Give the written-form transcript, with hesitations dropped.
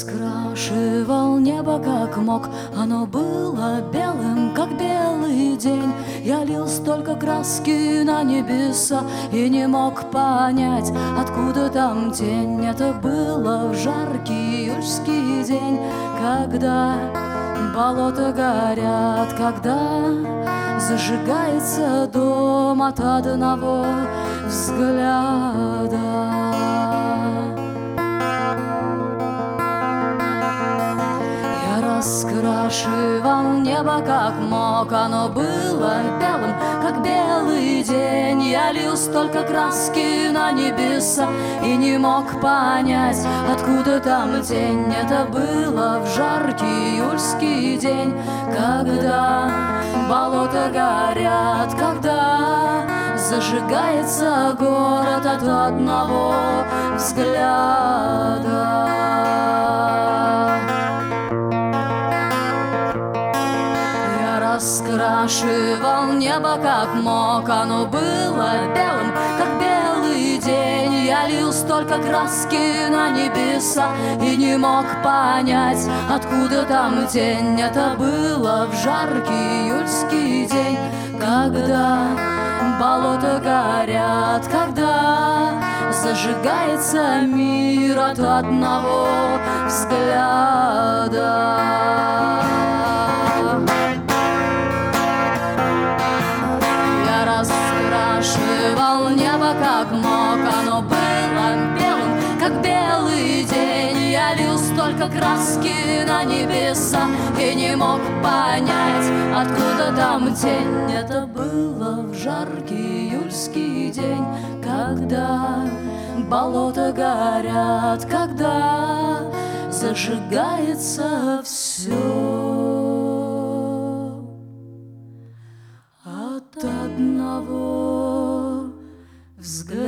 раскрашивал небо как мог. Оно было белым, как белый день. Я лил столько краски на небеса и не мог понять, откуда там тень. Это было в жаркий июльский день, когда болота горят, когда зажигается дом от одного взгляда. Раскрашивал небо как мог. Оно было белым, как белый день. Я лил столько краски на небеса и не мог понять, откуда там тень. Это было в жаркий июльский день, когда болота горят, когда зажигается город от одного взгляда. Раскрашивал небо как мог. Оно было белым, как белый день. Я лил столько краски на небеса и не мог понять, откуда там тень. Это было в жаркий июльский день, когда болота горят, когда зажигается мир от одного взгляда. Раскрашивал небо как мог. Оно было белым, как белый день. Я лил столько краски на небеса и не мог понять, откуда там тень. Это было в жаркий июльский день, когда болота горят, когда зажигается все от одного взгляда.